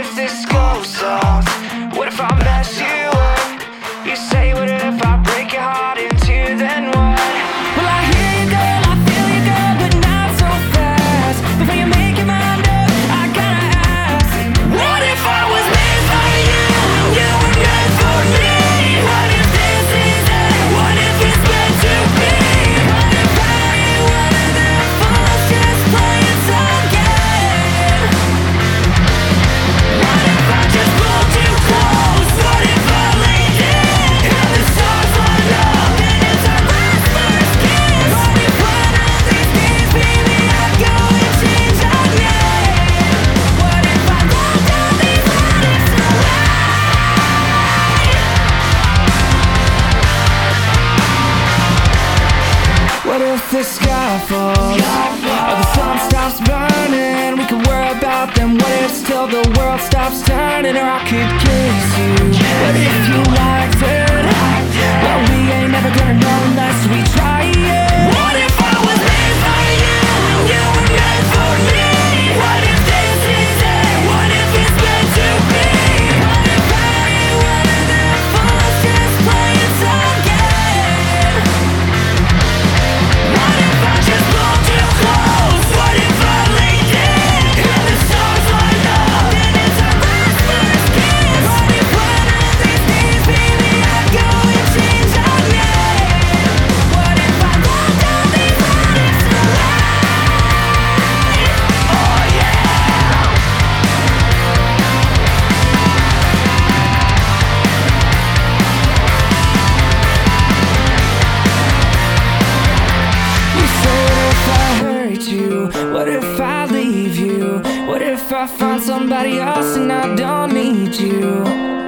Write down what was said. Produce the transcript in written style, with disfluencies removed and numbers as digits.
if this goes south? What if I mess you up? You say, what if I break your heart in two, then what? Well, I hear you, girl, I feel you, girl, but not so fast. Before you make your mind up, I gotta ask, what if I was made for you, and you were meant for me? What if this is it? What if it's meant to be? What if I ain't one of them fools just playing some game? What if I just pulled you close? What if I laid in and the stars line up and it's our last first kiss? What if one of these days, baby, I go and change our name? What if I wrote down these letters to write? What if the sky falls or the sun stops burning? We could worry about them what ifs till the world stops turning. Or I could kiss you. What if you liked it? Well, we ain't never gonna know unless we try it. What if I was made for you, and you were meant for me? What if this is it? What if it's meant to be? What if I ain't one of them fools just playing some game? What if I just pulled you close? What if I laid in and the stars line up and it's our last first kiss? What if one of these days, baby, I go and change our name? What if I wrote down these letters to write? Oh yeah. You say, what if I hurt you? What if I leave you? What if I find somebody else and I don't need you?